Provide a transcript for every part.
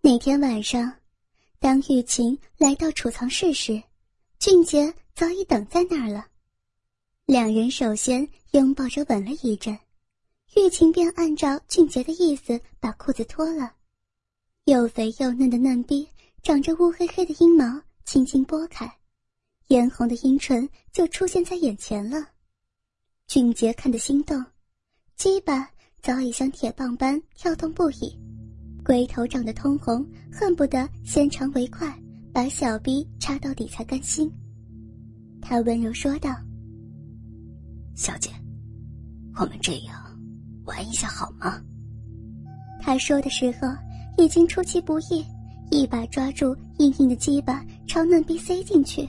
那天晚上，当玉琴来到储藏室时，俊杰早已等在那儿了。两人首先拥抱着吻了一阵，玉琴便按照俊杰的意思把裤子脱了，又肥又嫩的嫩逼长着乌黑黑的阴毛轻轻拨开，嫣红的阴唇就出现在眼前了。俊杰看得心动，鸡巴早已像铁棒般跳动不已，龟头长得通红，恨不得先长为快，把小逼插到底才甘心。他温柔说道： 小姐，我们这样玩一下好吗？ 他说的时候已经出其不意，一把抓住硬硬的鸡巴朝嫩逼塞进去。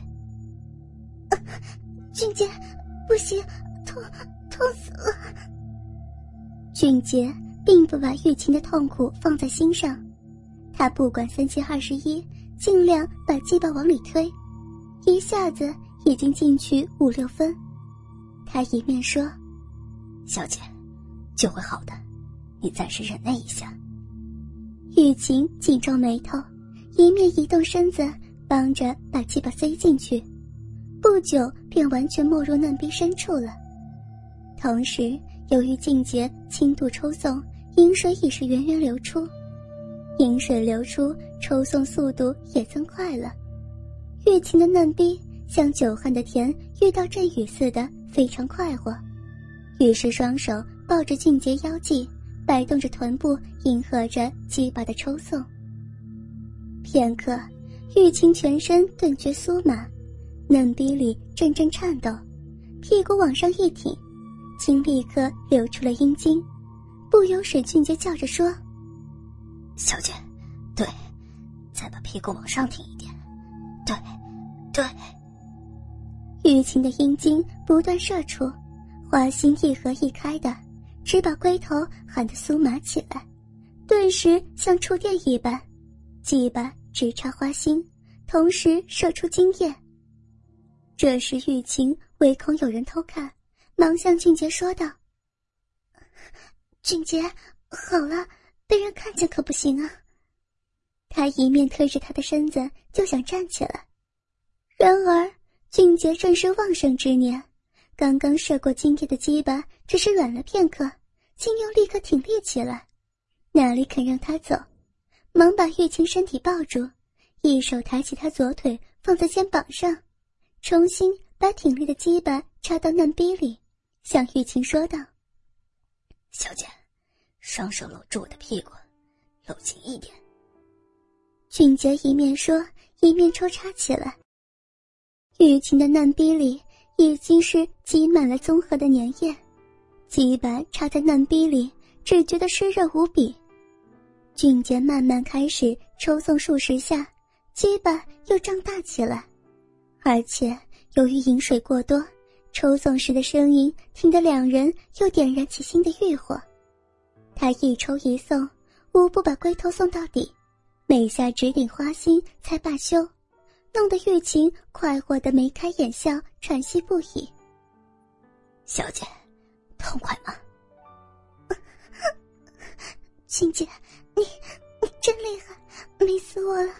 俊杰，不行，痛死了。俊杰并不把玉琴的痛苦放在心上，他不管3七21，尽量把鸡巴往里推，一下子已经进去5、6分。他一面说： 小姐，就会好的，你暂时忍耐一下。 玉琴紧皱眉头，一面移动身子帮着把鸡巴塞进去，不久便完全没入嫩逼深处了。同时由于俊杰轻度抽送，饮水已是源源流出，饮水流出，抽送速度也增快了。玉琴的嫩逼像久旱的田遇到阵雨似的非常快活，于是双手抱着俊杰腰际，摆动着臀部迎合着鸡巴的抽送。片刻，玉琴全身顿觉酥麻，嫩逼里阵阵颤抖，屁股往上一挺，竟立刻流出了阴茎，不由使俊杰叫着说： 小姐，对，再把屁股往上挺一点，对。 玉琴的阴茎不断射出，花心一合一开的，只把龟头喊得酥麻起来，顿时像触电一般，鸡巴直插花心，同时射出精液。这时玉琴唯恐有人偷看，忙向俊杰说道：俊杰，好了，被人看见可不行啊。他一面推着他的身子就想站起来，然而俊杰正是旺盛之年，刚刚射过精液的鸡巴只是软了片刻，竟又立刻挺立起来，哪里肯让他走，忙把玉琴身体抱住，一手抬起他左腿放在肩膀上，重新把挺立的鸡巴插到嫩逼里，向玉琴说道： 小姐，双手搂住我的屁股，搂紧一点。 俊杰一面说一面抽插起来，玉琴的嫩逼里已经是积满了综合的粘液，鸡巴插在嫩逼里只觉得湿热无比。俊杰慢慢开始抽送数十下，鸡巴又胀大起来，而且由于饮水过多，抽送时的声音听得两人又点燃起新的欲火。他一抽一送，无不把龟头送到底，每下直顶花心才罢休，弄得玉琴快活得眉开眼笑，喘息不已。 小姐，痛快吗？ 俊杰，你真厉害，美死我了！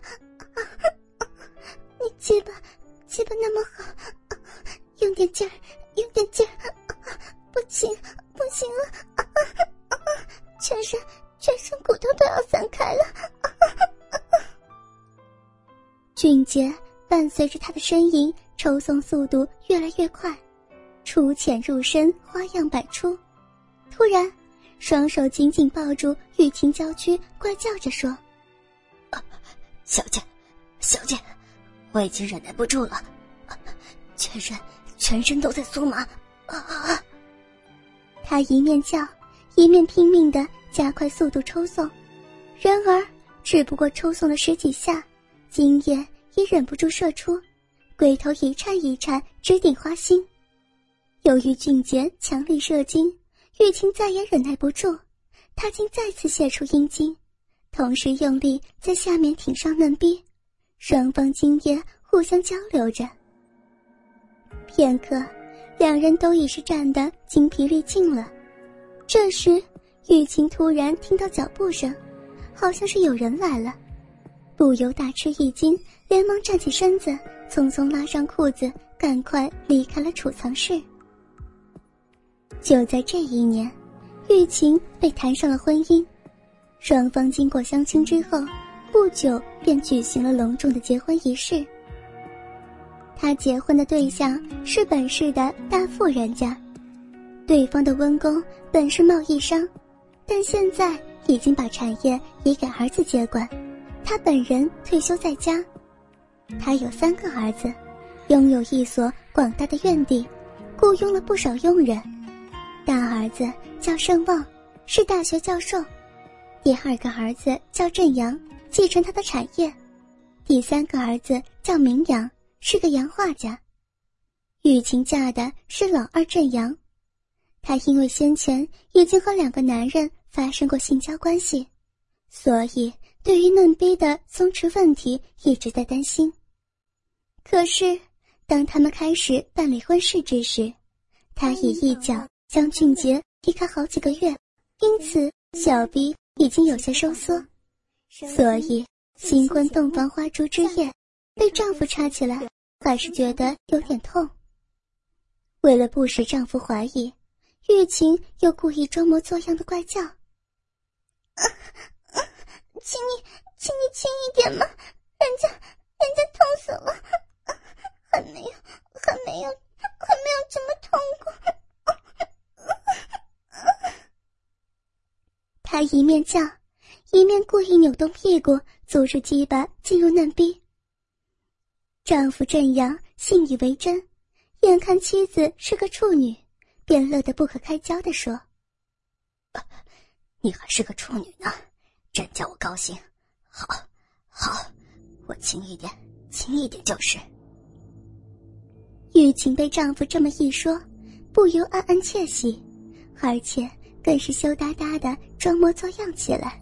你鸡巴那么好，用点劲儿，不行了，全身骨头都要散开了。俊杰伴随着他的呻吟，抽送速度越来越快，出浅入深，花样百出。突然双手紧紧抱住玉琴娇躯，怪叫着说： 小姐，我已经忍耐不住了，全身都在酥麻。 他一面叫一面拼命地加快速度抽送，然而只不过抽送了10几下，精液也忍不住射出，龟头一颤一颤，直顶花心。由于俊杰强力射精，玉琴再也忍耐不住，她竟再次泄出阴茎，同时用力在下面挺上嫩逼，双方精液互相交流着。片刻，两人都已是战得精疲力尽了。这时玉琴突然听到脚步声，好像是有人来了， 不由大吃一惊，连忙站起身子，匆匆拉上裤子，赶快离开了储藏室。就在这一年，玉琴被谈上了婚姻，双方经过相亲之后，不久便举行了隆重的结婚仪式。他结婚的对象是本市的大富人家，对方的温公本是贸易商，但现在已经把产业移给儿子接管，他本人退休在家。他有3个儿子，拥有一所广大的院地，雇佣了不少佣人。大儿子叫盛旺，是大学教授；第2个儿子叫振阳，继承他的产业；第3个儿子叫明阳，是个洋画家。玉琴嫁的是老二振阳，他因为先前已经和2个男人发生过性交关系，所以对于嫩逼的松弛问题一直在担心。可是当他们开始办理婚事之时，他已一脚将俊杰离开好几个月，因此小逼已经有些收缩，所以新婚洞房花烛之夜被丈夫插起来，还是觉得有点痛。为了不使丈夫怀疑，玉琴又故意装模作样的怪叫：请你轻一点嘛，人家痛死了，还没有这么痛过。她一面叫，一面故意扭动屁股，阻止鸡巴进入嫩逼。丈夫振阳信以为真，眼看妻子是个处女，便乐得不可开交地说： 你还是个处女呢，真叫我高兴。好，我轻一点就是。 玉琴被丈夫这么一说，不由暗暗窃喜，而且更是羞答答的装模作样起来。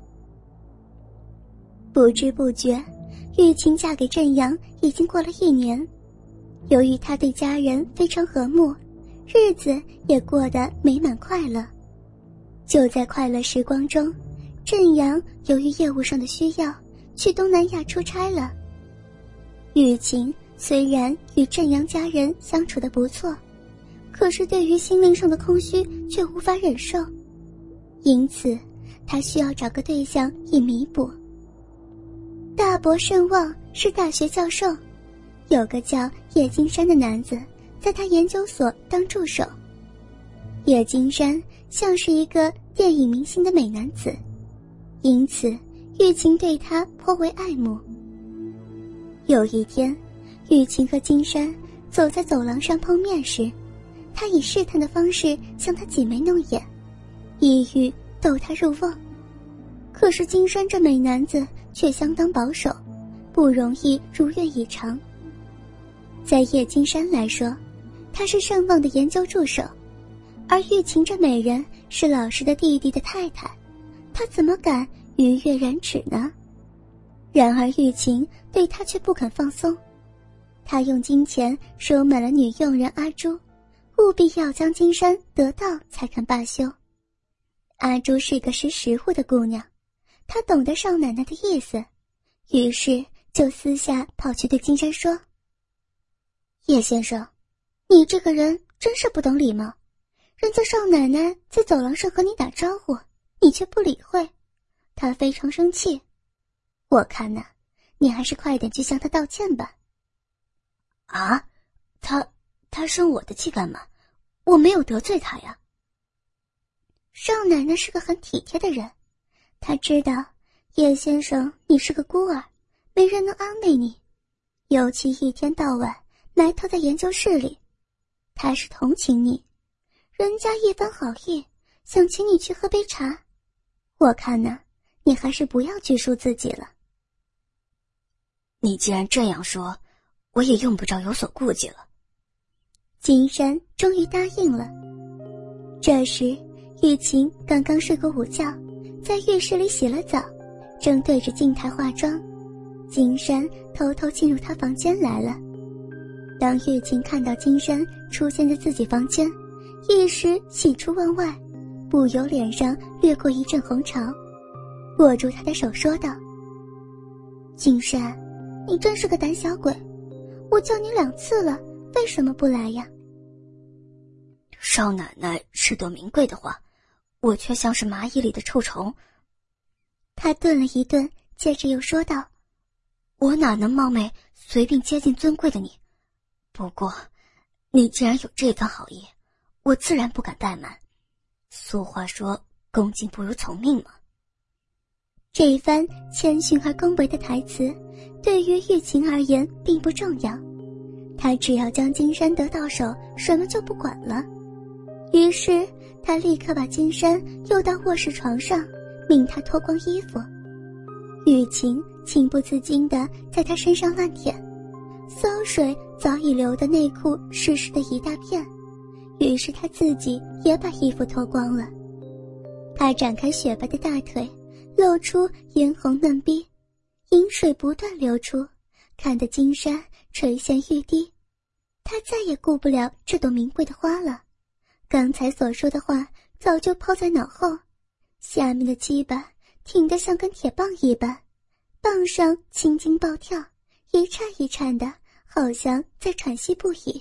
不知不觉，玉琴嫁给振阳已经过了1年。由于她对家人非常和睦，日子也过得美满快乐。就在快乐时光中，振阳由于业务上的需要，去东南亚出差了。玉琴虽然与振阳家人相处得不错，可是对于心灵上的空虚却无法忍受，因此她需要找个对象以弥补。大伯盛旺是大学教授，有个叫叶金山的男子在他研究所当助手。叶金山像是一个电影明星的美男子，因此玉琴对他颇为爱慕。有一天，玉琴和金山走在走廊上碰面时，他以试探的方式向他挤眉弄眼，意欲逗他入瓮。可是金山这美男子却相当保守，不容易如愿以偿。在叶金山来说，他是盛旺的研究助手，而玉琴这美人是老师的弟弟的太太，他怎么敢逾越人尺呢？然而玉琴对他却不肯放松，他用金钱收买了女佣人阿朱，务必要将金山得到才肯罢休。阿朱是个识时务的姑娘，她懂得少奶奶的意思，于是就私下跑去对金山说：叶先生，你这个人真是不懂礼貌，人家少奶奶在走廊上和你打招呼，你却不理会，她非常生气。我看呢，你还是快点去向她道歉吧。 啊，她生我的气干嘛？我没有得罪她呀。 少奶奶是个很体贴的人，她知道叶先生你是个孤儿，没人能安慰你，尤其一天到晚埋头在研究室里，她是同情你，人家一番好意，想请你去喝杯茶。我看呢，你还是不要拘束自己了。 你既然这样说，我也用不着有所顾忌了。 金山终于答应了。这时玉琴刚刚睡过午觉，在浴室里洗了澡，正对着镜台化妆。金山偷偷进入她房间来了。当玉琴看到金山出现在自己房间，一时喜出望外，不由脸上掠过一阵红潮，握住他的手说道： 金山，你真是个胆小鬼，我叫你2次了，为什么不来呀？ 少奶奶是朵名贵的花，我却像是蚂蚁里的臭虫。 他顿了一顿，接着又说道： 我哪能冒昧随便接近尊贵的你？不过你既然有这番好意，我自然不敢怠慢。俗话说，恭敬不如从命嘛。 这一番谦逊而恭维的台词，对于玉琴而言并不重要，她只要将金山得到手，什么就不管了。于是她立刻把金山诱到卧室床上，命他脱光衣服。玉琴情不自禁地在他身上乱舔，骚水早已流的内裤湿湿的一大片，于是他自己也把衣服脱光了。他展开雪白的大腿，露出嫣红嫩逼，饮水不断流出，看得金山垂涎欲滴。他再也顾不了这朵名贵的花了，刚才所说的话早就抛在脑后，下面的鸡巴挺得像根铁棒一般，棒上青筋暴跳，一颤一颤的，好像在喘息不已。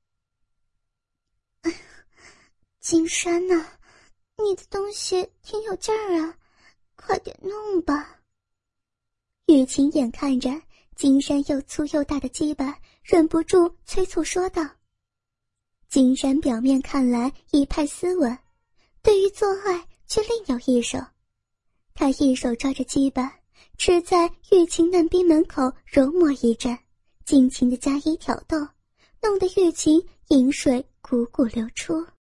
金山呐，你的东西挺有劲儿啊，快点弄吧。雨晴眼看着金山又粗又大的鸡巴，忍不住催促说道。金山表面看来一派斯文，对于做爱却另有一手。他一手抓着鸡巴，只在玉琴嫩逼门口揉磨一阵，尽情地加以挑逗，弄得玉琴饮水汩汩流出。